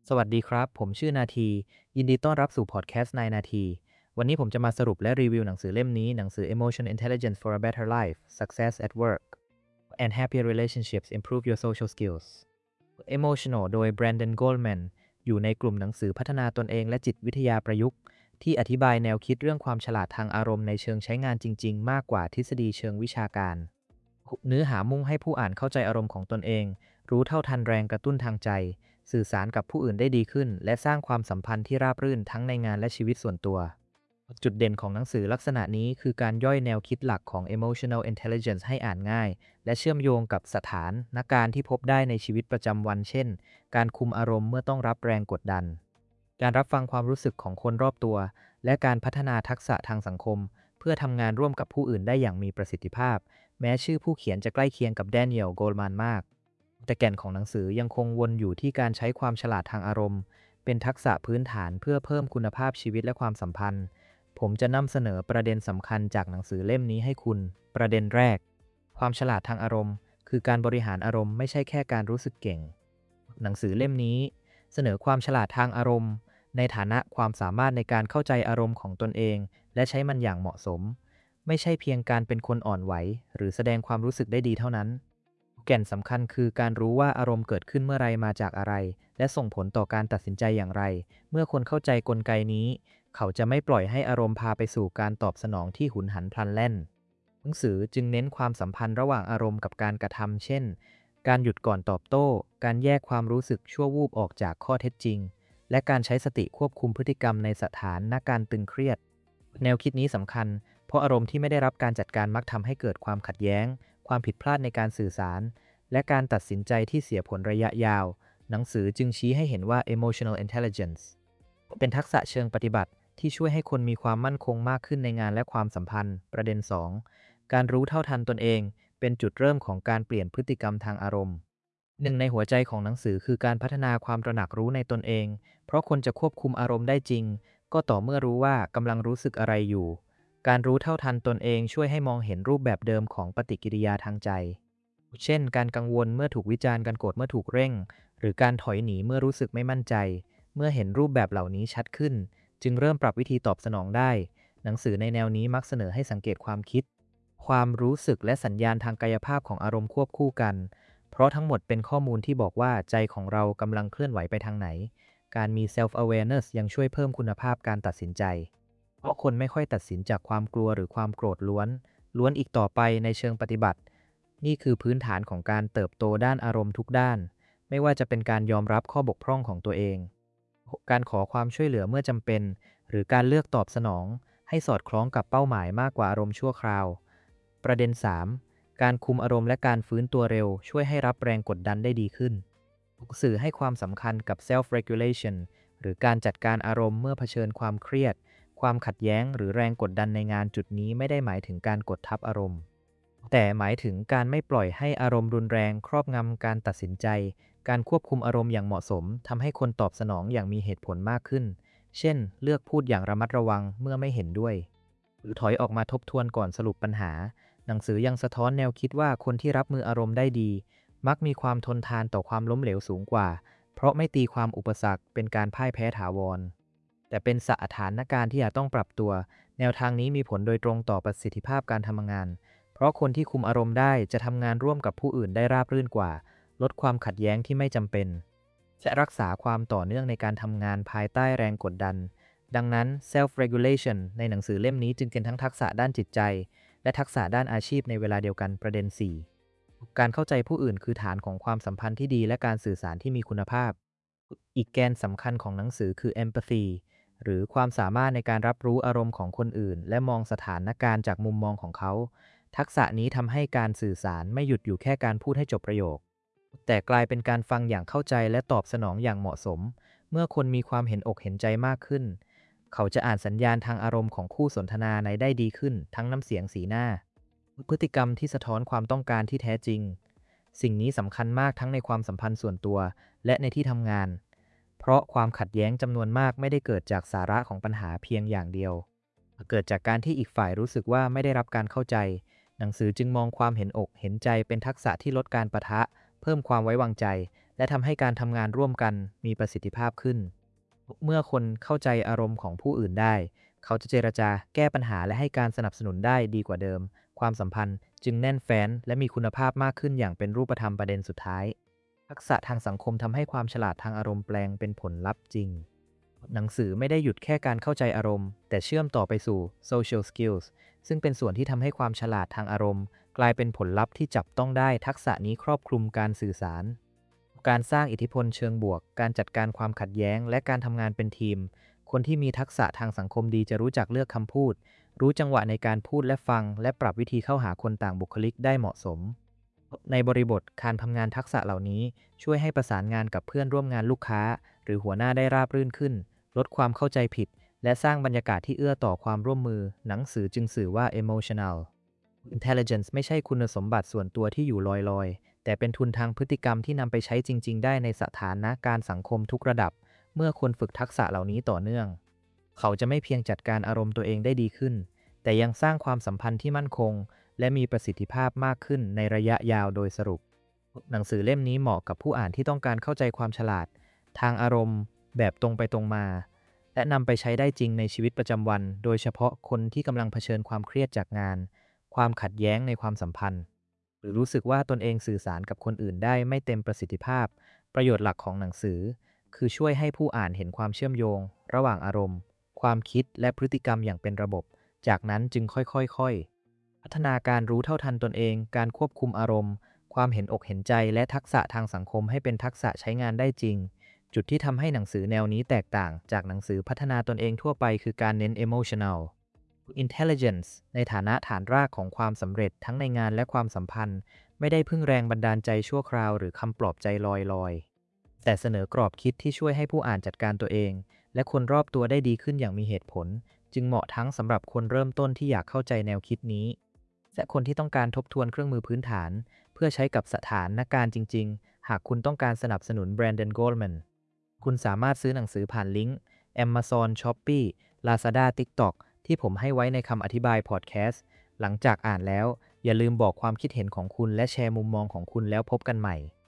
สวัสดีครับ ผมชื่อนาทียินดีต้อนรับสู่พอดแคสต์นายนาทีวันนี้ผมจะมาสรุปและรีวิวหนังสือเล่มนี้หนังสือ Emotional Intelligence for a Better Life Success at Work and Happier Relationships Improve Your Social Skills Emotional โดย Brandon Goleman อยู่ในกลุ่มหนังสือพัฒนาตนเองและจิตวิทยาประยุกต์ที่อธิบายแนวคิดเรื่องความฉลาดทางอารมณ์ในเชิงใช้งานจริงๆมากกว่าทฤษฎีเชิงวิชาการเนื้อหามุ่งให้ผู้อ่านเข้าใจอารมณ์ของตนเองรู้เท่าทันแรงกระตุ้นทางใจสื่อสารกับผู้อื่นได้ดีขึ้นและสร้างความสัมพันธ์ที่ราบรื่นทั้งในงานและชีวิตส่วนตัวจุดเด่นของหนังสือลักษณะนี้คือการย่อยแนวคิดหลักของ Emotional Intelligence ให้อ่านง่ายและเชื่อมโยงกับสถานการณ์ที่พบได้ในชีวิตประจำวันเช่นการคุมอารมณ์เมื่อต้องรับแรงกดดันการรับฟังความรู้สึกของคนรอบตัวและการพัฒนาทักษะทางสังคมเพื่อทำงานร่วมกับผู้อื่นได้อย่างมีประสิทธิภาพแม้ชื่อผู้เขียนจะใกล้เคียงกับแดเนียล โกลแมนมากแต่แก่นของหนังสือยังคงวนอยู่ที่การใช้ความฉลาดทางอารมณ์เป็นทักษะพื้นฐานเพื่อเพิ่มคุณภาพชีวิตและความสัมพันธ์ผมจะนำเสนอประเด็นสำคัญจากหนังสือเล่มนี้ให้คุณประเด็นแรกความฉลาดทางอารมณ์คือการบริหารอารมณ์ไม่ใช่แค่การรู้สึกเก่งหนังสือเล่มนี้เสนอความฉลาดทางอารมณ์ในฐานะความสามารถในการเข้าใจอารมณ์ของตนเองและใช้มันอย่างเหมาะสมไม่ใช่เพียงการเป็นคนอ่อนไหวหรือแสดงความรู้สึกได้ดีเท่านั้นแก่นสำคัญคือการรู้ว่าอารมณ์เกิดขึ้นเมื่อไรมาจากอะไรและส่งผลต่อการตัดสินใจอย่างไรเมื่อคนเข้าใจกลไกนี้เขาจะไม่ปล่อยให้อารมณ์พาไปสู่การตอบสนองที่หุนหันพลันแล่นหนังสือจึงเน้นความสัมพันธ์ระหว่างอารมณ์กับการกระทำเช่นการหยุดก่อนตอบโต้การแยกความรู้สึกชั่ววูบออกจากข้อเท็จจริงและการใช้สติควบคุมพฤติกรรมในสถานการณ์ตึงเครียดแนวคิดนี้สำคัญเพราะอารมณ์ที่ไม่ได้รับการจัดการมักทำให้เกิดความขัดแย้งความผิดพลาดในการสื่อสารและการตัดสินใจที่เสียผลระยะยาวหนังสือจึงชี้ให้เห็นว่า emotional intelligence เป็นทักษะเชิงปฏิบัติที่ช่วยให้คนมีความมั่นคงมากขึ้นในงานและความสัมพันธ์ประเด็น2การรู้เท่าทันตนเองเป็นจุดเริ่มของการเปลี่ยนพฤติกรรมทางอารมณ์หนึ่งในหัวใจของหนังสือคือการพัฒนาความตระหนักรู้ในตนเองเพราะคนจะควบคุมอารมณ์ได้จริงก็ต่อเมื่อรู้ว่ากำลังรู้สึกอะไรอยู่การรู้เท่าทันตนเองช่วยให้มองเห็นรูปแบบเดิมของปฏิกิริยาทางใจเช่นการกังวลเมื่อถูกวิจารณ์การโกรธเมื่อถูกเร่งหรือการถอยหนีเมื่อรู้สึกไม่มั่นใจเมื่อเห็นรูปแบบเหล่านี้ชัดขึ้นจึงเริ่มปรับวิธีตอบสนองได้หนังสือในแนวนี้มักเสนอให้สังเกตความคิดความรู้สึกและสัญญาณทางกายภาพของอารมณ์ควบคู่กันเพราะทั้งหมดเป็นข้อมูลที่บอกว่าใจของเรากำลังเคลื่อนไหวไปทางไหนการมี self awareness ยังช่วยเพิ่มคุณภาพการตัดสินใจเพราะคนไม่ค่อยตัดสินจากความกลัวหรือความโกรธล้วนอีกต่อไปในเชิงปฏิบัตินี่คือพื้นฐานของการเติบโตด้านอารมณ์ทุกด้านไม่ว่าจะเป็นการยอมรับข้อบกพร่องของตัวเองการขอความช่วยเหลือเมื่อจำเป็นหรือการเลือกตอบสนองให้สอดคล้องกับเป้าหมายมากกว่าอารมณ์ชั่วคราวประเด็น3การคุมอารมณ์และการฟื้นตัวเร็วช่วยให้รับแรงกดดันได้ดีขึ้นสื่อให้ความสำคัญกับ self regulation หรือการจัดการอารมณ์เมื่อเผชิญความเครียดความขัดแย้งหรือแรงกดดันในงานจุดนี้ไม่ได้หมายถึงการกดทับอารมณ์แต่หมายถึงการไม่ปล่อยให้อารมณ์รุนแรงครอบงำการตัดสินใจการควบคุมอารมณ์อย่างเหมาะสมทำให้คนตอบสนองอย่างมีเหตุผลมากขึ้นเช่นเลือกพูดอย่างระมัดระวังเมื่อไม่เห็นด้วยหรือถอยออกมาทบทวนก่อนสรุปปัญหาหนังสือยังสะท้อนแนวคิดว่าคนที่รับมืออารมณ์ได้ดีมักมีความทนทานต่อความล้มเหลวสูงกว่าเพราะไม่ตีความอุปสรรคเป็นการพ่ายแพ้ถาวรแต่เป็นสถานการณ์ที่อาจต้องปรับตัวแนวทางนี้มีผลโดยตรงต่อประสิทธิภาพการทำงานเพราะคนที่คุมอารมณ์ได้จะทำงานร่วมกับผู้อื่นได้ราบรื่นกว่าลดความขัดแย้งที่ไม่จำเป็นและรักษาความต่อเนื่องในการทำงานภายใต้แรงกดดันดังนั้น self regulation ในหนังสือเล่มนี้จึงเป็นทั้งทักษะด้านจิตใจและทักษะด้านอาชีพในเวลาเดียวกันประเด็น4การเข้าใจผู้อื่นคือฐานของความสัมพันธ์ที่ดีและการสื่อสารที่มีคุณภาพอีกแกนสำคัญของหนังสือคือ empathy หรือความสามารถในการรับรู้อารมณ์ของคนอื่นและมองสถานการณ์จากมุมมองของเขาทักษะนี้ทำให้การสื่อสารไม่หยุดอยู่แค่การพูดให้จบประโยคแต่กลายเป็นการฟังอย่างเข้าใจและตอบสนองอย่างเหมาะสมเมื่อคนมีความเห็นอกเห็นใจมากขึ้นเขาจะอ่านสัญญาณทางอารมณ์ของคู่สนทนาในได้ดีขึ้นทั้งน้ำเสียงสีหน้าพฤติกรรมที่สะท้อนความต้องการที่แท้จริงสิ่งนี้สำคัญมากทั้งในความสัมพันธ์ส่วนตัวและในที่ทำงานเพราะความขัดแย้งจำนวนมากไม่ได้เกิดจากสาระของปัญหาเพียงอย่างเดียวเกิดจากการที่อีกฝ่ายรู้สึกว่าไม่ได้รับการเข้าใจหนังสือจึงมองความเห็นอกเห็นใจเป็นทักษะที่ลดการปะทะเพิ่มความไว้วางใจและทำให้การทำงานร่วมกันมีประสิทธิภาพขึ้นเมื่อคนเข้าใจอารมณ์ของผู้อื่นได้เขาจะเจรจาแก้ปัญหาและให้การสนับสนุนได้ดีกว่าเดิมความสัมพันธ์จึงแน่นแฟ้นและมีคุณภาพมากขึ้นอย่างเป็นรูปธรรมประเด็นสุดท้ายทักษะทางสังคมทำให้ความฉลาดทางอารมณ์แปลงเป็นผลลัพธ์จริงหนังสือไม่ได้หยุดแค่การเข้าใจอารมณ์แต่เชื่อมต่อไปสู่ social skills ซึ่งเป็นส่วนที่ทำให้ความฉลาดทางอารมณ์กลายเป็นผลลัพธ์ที่จับต้องได้ทักษะนี้ครอบคลุมการสื่อสารการสร้างอิทธิพลเชิงบวกการจัดการความขัดแย้งและการทำงานเป็นทีมคนที่มีทักษะทางสังคมดีจะรู้จักเลือกคำพูดรู้จังหวะในการพูดและฟังและปรับวิธีเข้าหาคนต่างบุคลิกได้เหมาะสมในบริบทการทำงานทักษะเหล่านี้ช่วยให้ประสานงานกับเพื่อนร่วมงานลูกค้าหรือหัวหน้าได้ราบรื่นขึ้นลดความเข้าใจผิดและสร้างบรรยากาศที่เอื้อต่อความร่วมมือหนังสือจึงสื่อว่า emotional intelligence ไม่ใช่คุณสมบัติส่วนตัวที่อยู่ลอยๆแต่เป็นทุนทางพฤติกรรมที่นำไปใช้จริงๆได้ในสถานการณ์สังคมทุกระดับเมื่อคนฝึกทักษะเหล่านี้ต่อเนื่องเขาจะไม่เพียงจัดการอารมณ์ตัวเองได้ดีขึ้นแต่ยังสร้างความสัมพันธ์ที่มั่นคงและมีประสิทธิภาพมากขึ้นในระยะยาวโดยสรุปหนังสือเล่มนี้เหมาะกับผู้อ่านที่ต้องการเข้าใจความฉลาดทางอารมณ์แบบตรงไปตรงมาและนำไปใช้ได้จริงในชีวิตประจำวันโดยเฉพาะคนที่กำลังเผชิญความเครียดจากงานความขัดแย้งในความสัมพันธ์หรือรู้สึกว่าตนเองสื่อสารกับคนอื่นได้ไม่เต็มประสิทธิภาพประโยชน์หลักของหนังสือคือช่วยให้ผู้อ่านเห็นความเชื่อมโยงระหว่างอารมณ์ความคิดและพฤติกรรมอย่างเป็นระบบจากนั้นจึงค่อยๆพัฒนาการรู้เท่าทันตนเองการควบคุมอารมณ์ความเห็นอกเห็นใจและทักษะทางสังคมให้เป็นทักษะใช้งานได้จริงจุดที่ทำให้หนังสือแนวนี้แตกต่างจากหนังสือพัฒนาตนเองทั่วไปคือการเน้น emotional intelligence ในฐานะฐานรากของความสำเร็จทั้งในงานและความสัมพันธ์ไม่ได้พึ่งแรงบันดาลใจชั่วคราวหรือคำปลอบใจลอยๆแต่เสนอกรอบคิดที่ช่วยให้ผู้อ่านจัดการตัวเองและคนรอบตัวได้ดีขึ้นอย่างมีเหตุผลจึงเหมาะทั้งสำหรับคนเริ่มต้นที่อยากเข้าใจแนวคิดนี้และคนที่ต้องการทบทวนเครื่องมือพื้นฐานเพื่อใช้กับสถานการณ์จริงๆหากคุณต้องการสนับสนุนแบรนด์ Goldman คุณสามารถซื้อหนังสือผ่านลิงก์ Amazon Shopee Lazada TikTok ที่ผมให้ไว้ในคำอธิบายพอดแคสต์หลังจากอ่านแล้วอย่าลืมบอกความคิดเห็นของคุณและแชร์มุมมองของคุณแล้วพบกันใหม่